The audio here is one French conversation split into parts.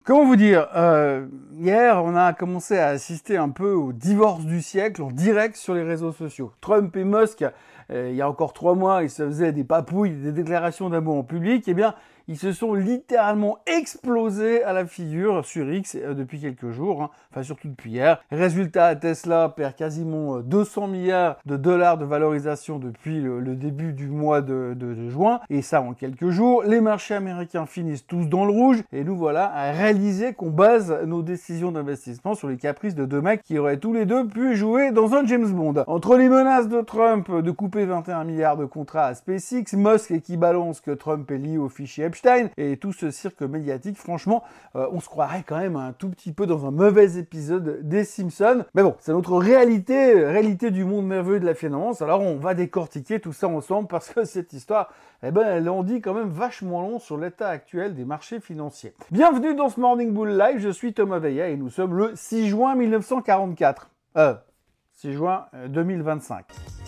Comment vous dire, hier, on a commencé à assister un peu au divorce du siècle en direct sur les réseaux sociaux. Trump et Musk, il y a encore 3 mois, ils se faisaient des papouilles, des déclarations d'amour en public. Eh bien, ils se sont littéralement explosés à la figure sur X depuis quelques jours, enfin surtout depuis hier. Résultat, Tesla perd quasiment 200 milliards de dollars de valorisation depuis le début du mois de juin, et ça en quelques jours. Les marchés américains finissent tous dans le rouge, et nous voilà à réaliser qu'on base nos décisions d'investissement sur les caprices de deux mecs qui auraient tous les deux pu jouer dans un James Bond. Entre les menaces de Trump de couper 21 milliards de contrats à SpaceX, Musk qui balance que Trump est lié au fichier Epstein, et tout ce cirque médiatique, franchement, on se croirait quand même un tout petit peu dans un mauvais épisode des Simpsons. Mais bon, c'est notre réalité du monde merveilleux de la finance. Alors on va décortiquer tout ça ensemble parce que cette histoire, elle en dit quand même vachement long sur l'état actuel des marchés financiers. Bienvenue dans ce Morning Bull Live, je suis Thomas Veillat et nous sommes le 6 juin 1944. 6 juin 2025.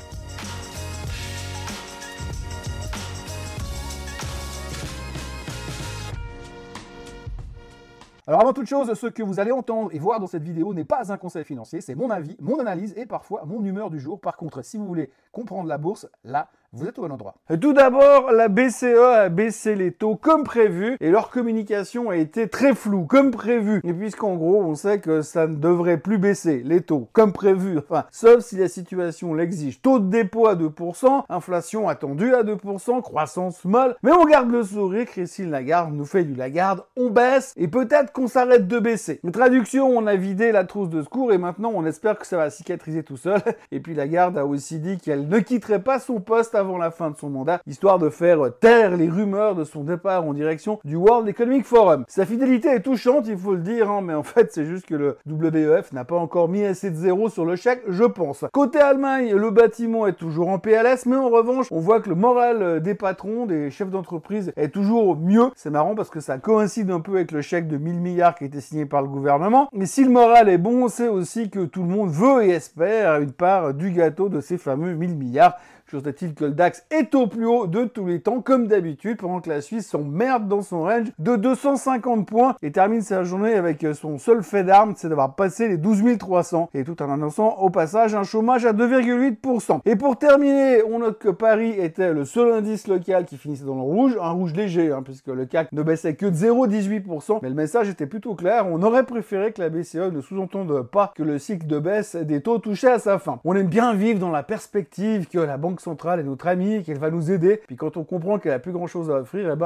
Alors avant toute chose, ce que vous allez entendre et voir dans cette vidéo n'est pas un conseil financier, c'est mon avis, mon analyse et parfois mon humeur du jour. Par contre, si vous voulez comprendre la bourse, là, vous êtes au bon endroit. Tout d'abord, la BCE a baissé les taux comme prévu et leur communication a été très floue, comme prévu. Et puisqu'en gros, on sait que ça ne devrait plus baisser les taux comme prévu, enfin, sauf si la situation l'exige. Taux de dépôt à 2%, inflation attendue à 2%, croissance molle. Mais on garde le sourire, Christine Lagarde nous fait du Lagarde, on baisse et peut-être qu'on s'arrête de baisser. Une traduction, on a vidé la trousse de secours et maintenant on espère que ça va cicatriser tout seul. Et puis Lagarde a aussi dit qu'elle ne quitterait pas son poste avant la fin de son mandat, histoire de faire taire les rumeurs de son départ en direction du World Economic Forum. Sa fidélité est touchante, il faut le dire, mais en fait c'est juste que le WEF n'a pas encore mis assez de zéro sur le chèque, je pense. Côté Allemagne, le bâtiment est toujours en PLS, mais en revanche, on voit que le moral des patrons, des chefs d'entreprise est toujours mieux. C'est marrant parce que ça coïncide un peu avec le chèque de 1000 milliards qui a été signé par le gouvernement. Mais si le moral est bon, c'est aussi que tout le monde veut et espère une part du gâteau de ces fameux 1000 milliards. Chose est-il que le DAX est au plus haut de tous les temps, comme d'habitude, pendant que la Suisse s'emmerde dans son range de 250 points et termine sa journée avec son seul fait d'armes, c'est d'avoir passé les 12 300, et tout en annonçant au passage un chômage à 2,8%. Et pour terminer, on note que Paris était le seul indice local qui finissait dans le rouge, un rouge léger, puisque le CAC ne baissait que de 0,18%, mais le message était plutôt clair, on aurait préféré que la BCE ne sous-entende pas que le cycle de baisse des taux touchait à sa fin. On aime bien vivre dans la perspective que la Banque centrale est notre amie, qu'elle va nous aider. Puis quand on comprend qu'elle a plus grand chose à offrir,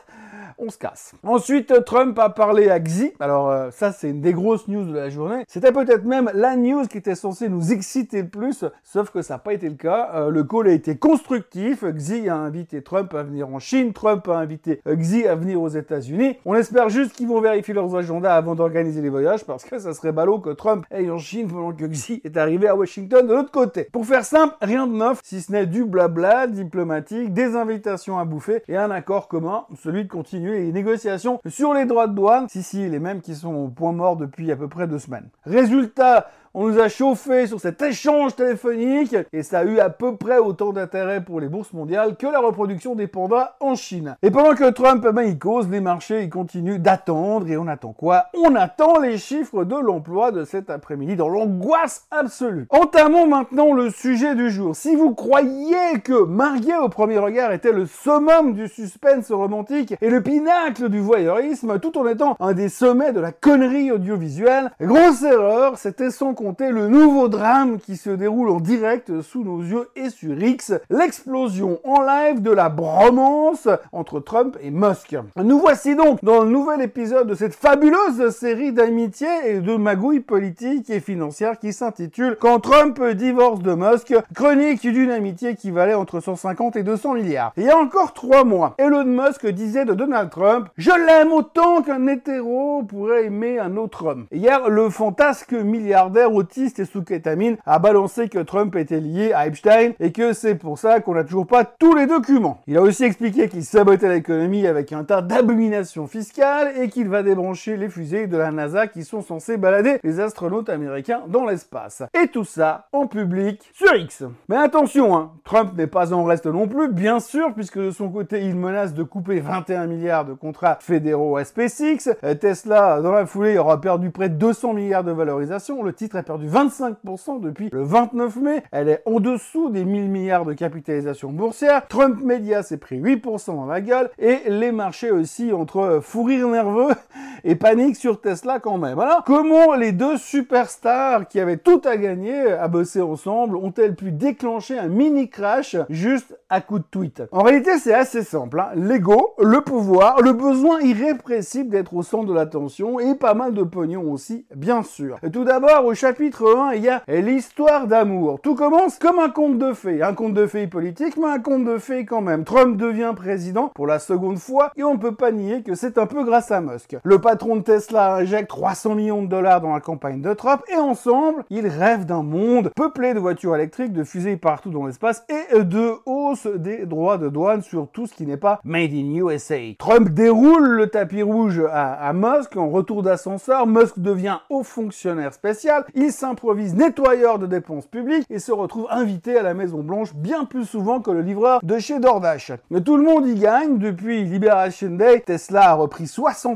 on se casse. Ensuite, Trump a parlé à Xi. Alors ça, c'est une des grosses news de la journée. C'était peut-être même la news qui était censée nous exciter le plus, sauf que ça n'a pas été le cas. Le call a été constructif. Xi a invité Trump à venir en Chine. Trump a invité Xi à venir aux États-Unis. On espère juste qu'ils vont vérifier leurs agendas avant d'organiser les voyages, parce que ça serait ballot que Trump aille en Chine pendant que Xi est arrivé à Washington de l'autre côté. Pour faire simple, rien de neuf, si ce n'est du blabla diplomatique, des invitations à bouffer et un accord commun, celui de continuer les négociations sur les droits de douane, si, les mêmes qui sont au point mort depuis à peu près 2 semaines. Résultat, on nous a chauffé sur cet échange téléphonique et ça a eu à peu près autant d'intérêt pour les bourses mondiales que la reproduction des pandas en Chine. Et pendant que Trump il cause, les marchés ils continuent d'attendre et on attend quoi? On attend les chiffres de l'emploi de cet après-midi dans l'angoisse absolue. Entamons maintenant le sujet du jour. Si vous croyez que Marié au premier regard était le summum du suspense romantique et le pinacle du voyeurisme tout en étant un des sommets de la connerie audiovisuelle, grosse erreur, c'était sans compter le nouveau drame qui se déroule en direct sous nos yeux et sur X, l'explosion en live de la bromance entre Trump et Musk. Nous voici donc dans le nouvel épisode de cette fabuleuse série d'amitié et de magouilles politiques et financières qui s'intitule Quand Trump divorce de Musk, chronique d'une amitié qui valait entre 150 et 200 milliards. Et il y a encore 3 mois, Elon Musk disait de Donald Trump « Je l'aime autant qu'un hétéro pourrait aimer un autre homme ». Hier, le fantasque milliardaire autiste et sous kétamine, a balancé que Trump était lié à Epstein et que c'est pour ça qu'on n'a toujours pas tous les documents. Il a aussi expliqué qu'il sabotait l'économie avec un tas d'abominations fiscales et qu'il va débrancher les fusées de la NASA qui sont censées balader les astronautes américains dans l'espace. Et tout ça en public sur X. Mais attention, hein, Trump n'est pas en reste non plus, bien sûr, puisque de son côté, il menace de couper 21 milliards de contrats fédéraux à SpaceX. Tesla, dans la foulée, aura perdu près de 200 milliards de valorisation. Le titre a perdu 25% depuis le 29 mai. Elle est en dessous des 1000 milliards de capitalisation boursière. Trump Media s'est pris 8% dans la gueule et les marchés aussi entre fou rire nerveux et panique sur Tesla quand même. Alors, comment les deux superstars qui avaient tout à gagner à bosser ensemble ont-elles pu déclencher un mini crash juste à coup de tweet? En réalité, c'est assez simple, hein. L'ego, le pouvoir, le besoin irrépressible d'être au centre de l'attention et pas mal de pognon aussi, bien sûr. Tout d'abord, au chapitre 1, il y a l'histoire d'amour. Tout commence comme un conte de fées politique, mais un conte de fées quand même. Trump devient président pour la seconde fois et on ne peut pas nier que c'est un peu grâce à Musk. Le patron de Tesla injecte 300 millions de dollars dans la campagne de Trump et ensemble, ils rêvent d'un monde peuplé de voitures électriques, de fusées partout dans l'espace et de hausse des droits de douane sur tout ce qui n'est pas Made in USA. Trump déroule le tapis rouge à Musk en retour d'ascenseur. Musk devient haut fonctionnaire spécial. Il s'improvise nettoyeur de dépenses publiques et se retrouve invité à la Maison Blanche bien plus souvent que le livreur de chez DoorDash. Mais tout le monde y gagne. Depuis Liberation Day, Tesla a repris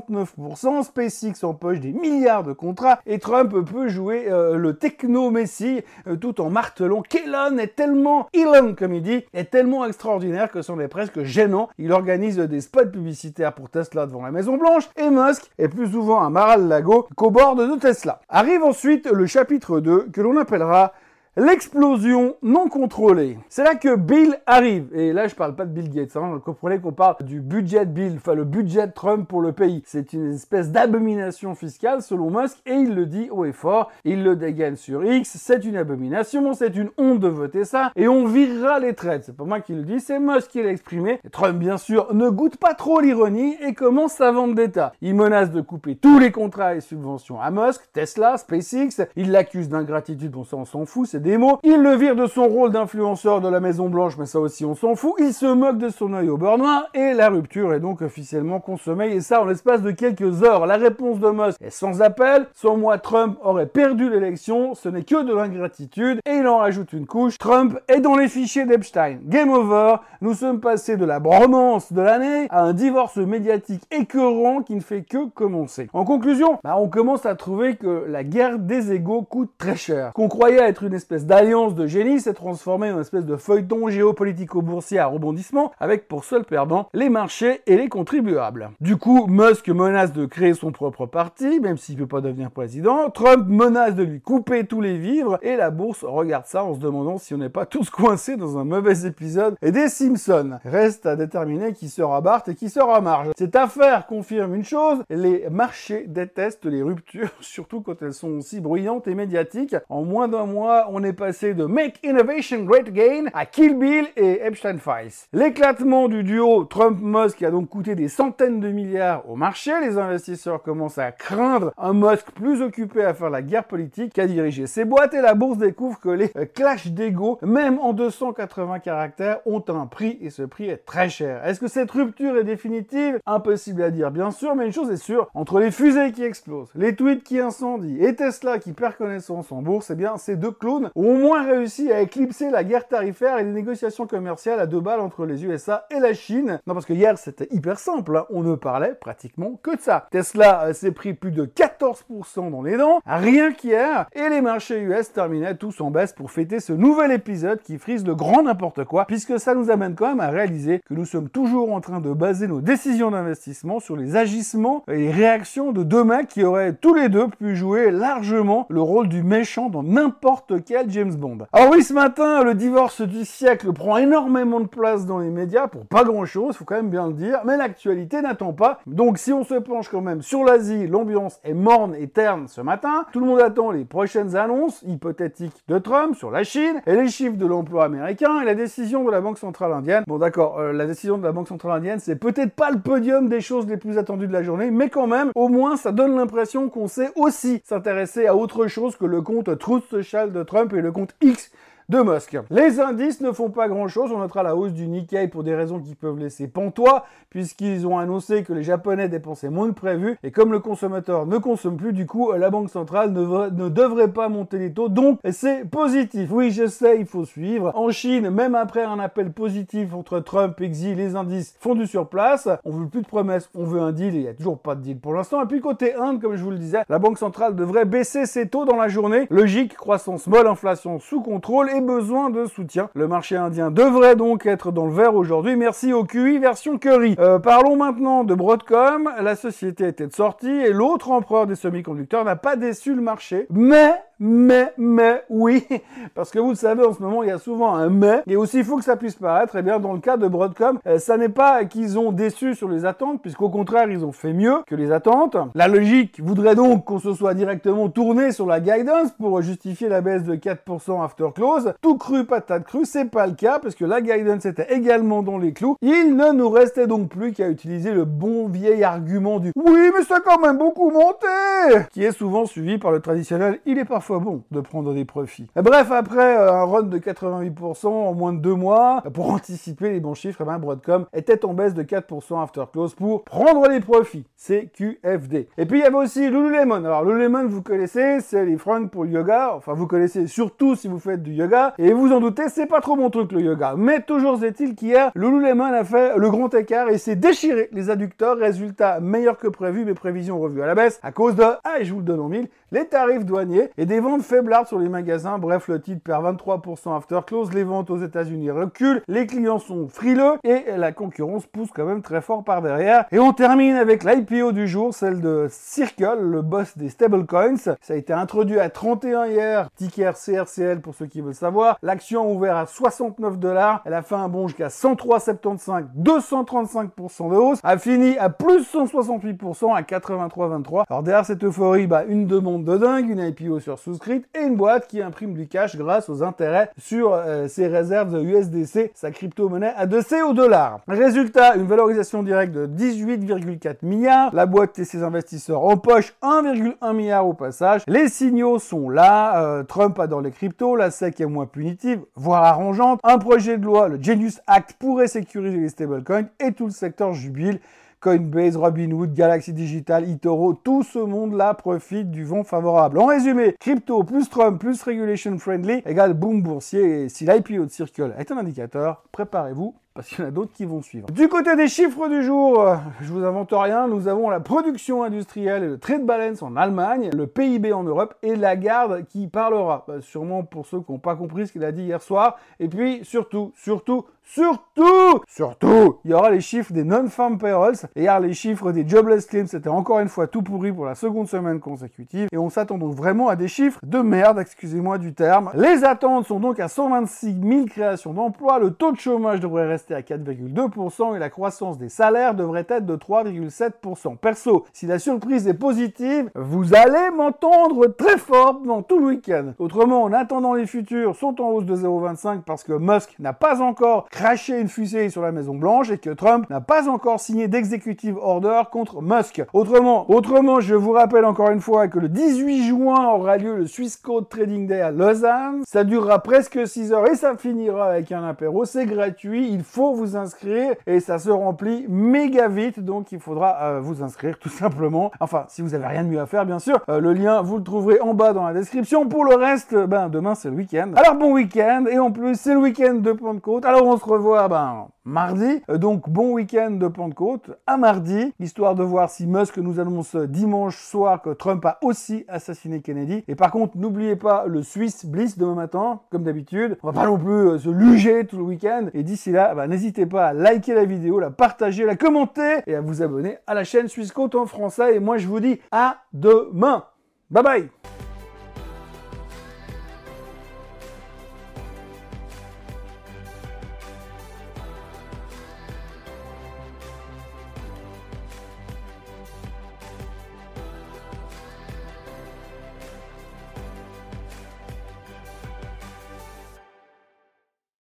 69%, SpaceX empoche des milliards de contrats et Trump peut jouer le techno-messie tout en martelant qu'Elon est tellement, Elon comme il dit, est tellement extraordinaire que c'en est presque gênant. Il organise des spots publicitaires pour Tesla devant la Maison Blanche et Musk est plus souvent à Mar-a-Lago qu'au bord de Tesla. Arrive ensuite le chapitre 2 que l'on appellera l'explosion non contrôlée. C'est là que Bill arrive. Et là, je parle pas de Bill Gates. Hein. Vous comprenez qu'on parle du budget Bill, enfin le budget Trump pour le pays. C'est une espèce d'abomination fiscale selon Musk et il le dit haut et fort. Il le dégaine sur X. C'est une abomination, c'est une honte de voter ça et on virera les traites. C'est pas moi qui le dis, c'est Musk qui l'a exprimé. Et Trump, bien sûr, ne goûte pas trop l'ironie et commence sa vendetta. Il menace de couper tous les contrats et subventions à Musk, Tesla, SpaceX. Il l'accuse d'ingratitude, bon ça on s'en fout, c'est des mots. Il le vire de son rôle d'influenceur de la Maison Blanche, mais ça aussi on s'en fout. Il se moque de son œil au beurre noir et la rupture est donc officiellement consommée et ça en l'espace de quelques heures. La réponse de Musk est sans appel. Sans moi, Trump aurait perdu l'élection. Ce n'est que de l'ingratitude et il en rajoute une couche. Trump est dans les fichiers d'Epstein. Game over. Nous sommes passés de la bromance de l'année à un divorce médiatique écœurant qui ne fait que commencer. En conclusion, on commence à trouver que la guerre des égos coûte très cher. Qu'on croyait être une espèce d'alliance de génie s'est transformée en une espèce de feuilleton géopolitico-boursier à rebondissement avec pour seul perdant les marchés et les contribuables. Du coup, Musk menace de créer son propre parti, même s'il ne peut pas devenir président. Trump menace de lui couper tous les vivres et la bourse regarde ça en se demandant si on n'est pas tous coincés dans un mauvais épisode des Simpsons. Reste à déterminer qui sera Bart et qui sera Marge. Cette affaire confirme une chose, les marchés détestent les ruptures, surtout quand elles sont aussi bruyantes et médiatiques. En moins d'un mois, on est passé de Make Innovation Great Again à Kill Bill et Epstein Files. L'éclatement du duo Trump-Musk a donc coûté des centaines de milliards au marché. Les investisseurs commencent à craindre un Musk plus occupé à faire la guerre politique qu'à diriger ses boîtes et la bourse découvre que les clashs d'ego, même en 280 caractères, ont un prix et ce prix est très cher. Est-ce que cette rupture est définitive? Impossible à dire bien sûr, mais une chose est sûre, entre les fusées qui explosent, les tweets qui incendient et Tesla qui perd connaissance en bourse, eh bien ces deux clones ont au moins réussi à éclipser la guerre tarifaire et les négociations commerciales à deux balles entre les USA et la Chine. Non, parce que hier c'était hyper simple, hein. On ne parlait pratiquement que de ça. Tesla s'est pris plus de 14% dans les dents, rien qu'hier, et les marchés US terminaient tous en baisse pour fêter ce nouvel épisode qui frise le grand n'importe quoi, puisque ça nous amène quand même à réaliser que nous sommes toujours en train de baser nos décisions d'investissement sur les agissements et les réactions de deux mecs qui auraient tous les deux pu jouer largement le rôle du méchant dans n'importe quel quel James Bond. Alors oui, ce matin, le divorce du siècle prend énormément de place dans les médias pour pas grand-chose, faut quand même bien le dire, mais l'actualité n'attend pas. Donc si on se penche quand même sur l'Asie, l'ambiance est morne et terne ce matin. Tout le monde attend les prochaines annonces hypothétiques de Trump sur la Chine et les chiffres de l'emploi américain et la décision de la Banque centrale indienne. Bon d'accord, la décision de la Banque centrale indienne, c'est peut-être pas le podium des choses les plus attendues de la journée, mais quand même, au moins ça donne l'impression qu'on sait aussi s'intéresser à autre chose que le compte Truth Social de Trump et le compte X de Musk. Les indices ne font pas grand-chose. On notera la hausse du Nikkei pour des raisons qui peuvent laisser pantois, puisqu'ils ont annoncé que les Japonais dépensaient moins que prévu, et comme le consommateur ne consomme plus, du coup, la Banque centrale ne devrait pas monter les taux, donc c'est positif. Oui, je sais, il faut suivre. En Chine, même après un appel positif entre Trump et Xi, les indices font du surplace. On veut plus de promesses, on veut un deal, et il n'y a toujours pas de deal pour l'instant. Et puis côté Inde, comme je vous le disais, la Banque centrale devrait baisser ses taux dans la journée. Logique, croissance molle, inflation sous contrôle, besoin de soutien. Le marché indien devrait donc être dans le vert aujourd'hui. Merci au QI version Curry. Parlons maintenant de Broadcom. La société était de sortie et l'autre empereur des semi-conducteurs n'a pas déçu le marché. Mais, oui, parce que vous le savez, en ce moment, il y a souvent un mais, et aussi il faut que ça puisse paraître, et bien dans le cas de Broadcom, ça n'est pas qu'ils ont déçu sur les attentes, puisqu'au contraire, ils ont fait mieux que les attentes. La logique voudrait donc qu'on se soit directement tourné sur la guidance pour justifier la baisse de 4% after close. Tout cru, patate crue, c'est pas le cas, parce que la guidance était également dans les clous. Il ne nous restait donc plus qu'à utiliser le bon vieil argument du « Oui, mais ça a quand même beaucoup monté !» qui est souvent suivi par le traditionnel « Il est parfois bon de prendre des profits. » Bref, après un run de 88% en moins de 2 mois, pour anticiper les bons chiffres, Broadcom était en baisse de 4% after close pour prendre les profits. C'est QFD. Et puis il y avait aussi Lululemon. Alors Lululemon, vous connaissez, c'est les fringues pour le yoga. Enfin, vous connaissez surtout si vous faites du yoga. Et vous en doutez, c'est pas trop mon truc le yoga. Mais toujours est-il qu'hier, Lululemon a fait le grand écart et s'est déchiré les adducteurs. Résultat meilleur que prévu, mais prévisions revues à la baisse à cause de, je vous le donne en mille, les tarifs douaniers et des ventes faiblardes sur les magasins. Bref, le titre perd 23% after close, les ventes aux États-Unis reculent, les clients sont frileux et la concurrence pousse quand même très fort par derrière. Et on termine avec l'IPO du jour, celle de Circle, le boss des stablecoins. Ça a été introduit à 31 hier, ticker CRCL pour ceux qui veulent savoir. L'action a ouvert à $69, elle a fait un bond jusqu'à 103,75, 235% de hausse, a fini à plus 168% à 83,23. Alors derrière cette euphorie, une demande de dingue, une IPO sur souscrite et une boîte qui imprime du cash grâce aux intérêts sur ses réserves de USDC, sa crypto-monnaie adossée au dollar. Résultat, une valorisation directe de 18,4 milliards. La boîte et ses investisseurs empochent 1,1 milliard au passage. Les signaux sont là. Trump adore les cryptos, la SEC est moins punitive, voire arrangeante. Un projet de loi, le Genius Act, pourrait sécuriser les stablecoins et tout le secteur jubile. Coinbase, Robinhood, Galaxy Digital, eToro, tout ce monde-là profite du vent favorable. En résumé, crypto plus Trump plus regulation friendly égale boom boursier. Et si l'IPO de Circle est un indicateur, préparez-vous parce qu'il y en a d'autres qui vont suivre. Du côté des chiffres du jour, je vous invente rien, nous avons la production industrielle et le trade balance en Allemagne, le PIB en Europe et Lagarde qui parlera. Sûrement pour ceux qui n'ont pas compris ce qu'il a dit hier soir. Et puis surtout, il y aura les chiffres des non-farm payrolls. Et hier, les chiffres des jobless claims, c'était encore une fois tout pourri pour la seconde semaine consécutive. Et on s'attend donc vraiment à des chiffres de merde, excusez-moi du terme. Les attentes sont donc à 126 000 créations d'emplois. Le taux de chômage devrait rester à 4,2% et la croissance des salaires devrait être de 3,7%. Perso, si la surprise est positive, vous allez m'entendre très fort dans tout le week-end. Autrement, en attendant, les futurs sont en hausse de 0,25 parce que Musk n'a pas encore craché une fusée sur la Maison Blanche et que Trump n'a pas encore signé d'executive order contre Musk. Autrement, je vous rappelle encore une fois que le 18 juin aura lieu le Swiss Code Trading Day à Lausanne. Ça durera presque 6 heures et ça finira avec un apéro. C'est gratuit, il faut vous inscrire et ça se remplit méga vite, donc il faudra vous inscrire tout simplement. Enfin, si vous avez rien de mieux à faire, bien sûr. Le lien, vous le trouverez en bas dans la description. Pour le reste, demain c'est le week-end. Alors bon week-end, et en plus c'est le week-end de Pentecôte. Alors on se revoit mardi, donc bon week-end de Pentecôte à mardi, histoire de voir si Musk nous annonce dimanche soir que Trump a aussi assassiné Kennedy. Et par contre, n'oubliez pas le Swiss Bliss demain matin, comme d'habitude. On va pas non plus se luger tout le week-end. Et d'ici là, n'hésitez pas à liker la vidéo, la partager, la commenter et à vous abonner à la chaîne Suisse Côte en français. Et moi, je vous dis à demain. Bye bye.